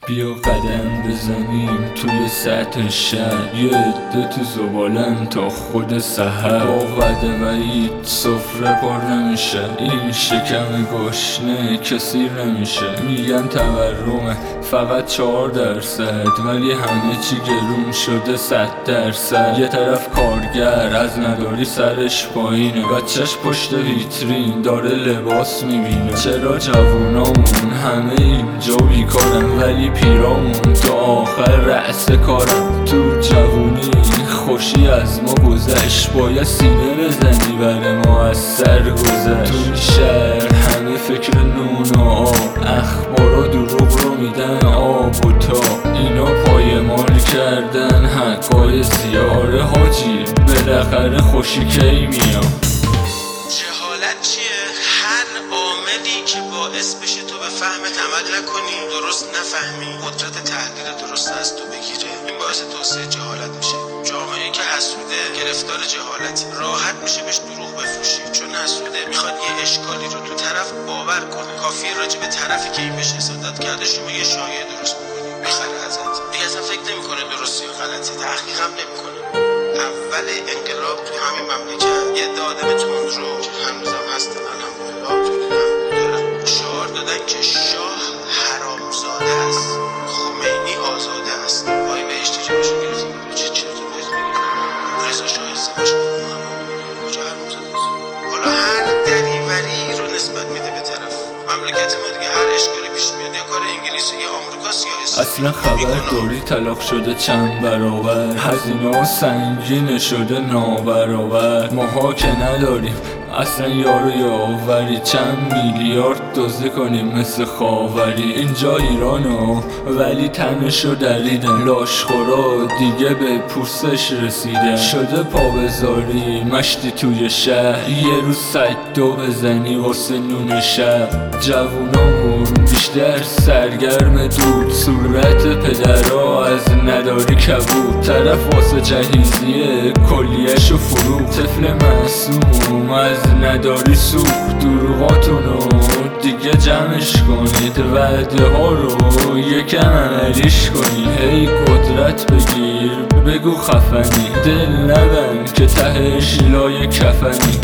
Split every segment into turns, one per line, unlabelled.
بیا قدم بزنیم توی سطح شهر، یه عده تو زبالن تا خود سحر. با وعده وعید سفره پر نمیشه، این شکم گشنه کسی نمیشه. میگن تورمه فقط 4%، ولی همه چی گرون شده 100%. یه طرف کارگر از نداری سرش پایینه، بچهش پشت ویترین داره لباس میبینه. چرا جوونامون همه اینجا بیکارن، ولی پیرامون تا آخر رأس کارم. تو جوونی خوشی از ما گذشت، باید سینه بزنی بر ما از سر گذشت. تو این شهر همه فکر نون و آب، اخبار و دروغ رو میدن آب و تا. اینا پایمال کردن حقای زیاره حاجی، بالاخره خوشی کی میام.
جهالت چیه؟ هر عاملی که باعث بشه تو به فهمت عمل نکنی، درست نفهمی، قدرت تحلیل درست از تو بگیره، این باعث توسعه جهالت میشه. جامعه که حسوده گرفتار جهالتی، راحت میشه بهش دروغ بفروشی، چون حسوده میخواد یه اشکالی رو تو طرف باور کنه، کافیه راجع به طرفی که این بهش حسادت کرده شما یه شایعه درست بکنی، میخره ازت، دیگه اصلا فکر نمیکنه درستی یا غلطی، تحقیق هم نمیکنه. اول انقلاب تو همین مملکت یه دادم تندرو که هنوزم هستن الحمدلله تولیدم دارن، شعار دادن که شاه حرامزاده است، خمینی آزاده است. وای بهشتی که باشون گرفتیم چه چرت و پرت میگن. رضا شاه ازدواج کنه کجا حرامزاده است؟ حالا هر دریوری رو نسبت میده به طرف. مملکت ما دیگه هر اشکالی پیش میاد یا کار انگلیسی یا آمریکاست یا
اصلا خبرداری طلاق شده چند برابر، هزینه ها سنگین شده نابرابر. ماها که نداریم اصلا یارو یاوری، چند میلیارد دزدی کنیم مثل خاوری. اینجا ایرانو ولی تنشو دریدن، لاشخورا دیگه به پوستش رسیدن. شده پا بذاری مشتی توی شهر، یه روز سگدو بزنی واسه نون شب. جوونامون بیشتر سرگرم دود، صورت پدرها از نداری کبود. طرف واسه جهیزیه کلیهشو فرو، طفل معصوم از نداری سوخت. دروغاتونو دیگه جمعش کنید، وعده ها رو یکم عملیش کنید. هی قدرت بگیر بگو خفنی، دل نبند که تهش لای کفنی.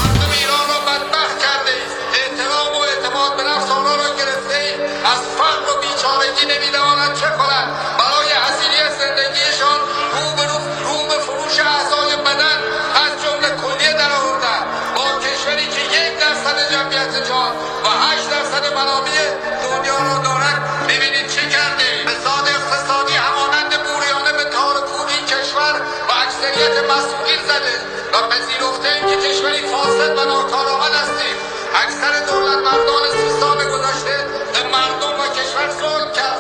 نمیدانند چه کنند برای حصیلی زندگیشان، رو به فروش اعضای بدن از جمله کلیه در آوردن. با کشوری که 1% جمعیت جهان و 8% منابع دنیا را دارد، ببینید چه کرده. فساد اقتصادی همانند موریانه به تار کوب این کشور و اکثریت مسئولین زده و پذیرفته ایم که کشوری فاسد و ناکارآمد هستیم. اکثر دولت مردان 30 سال گذشته به مردم و کشور ظلم کرد.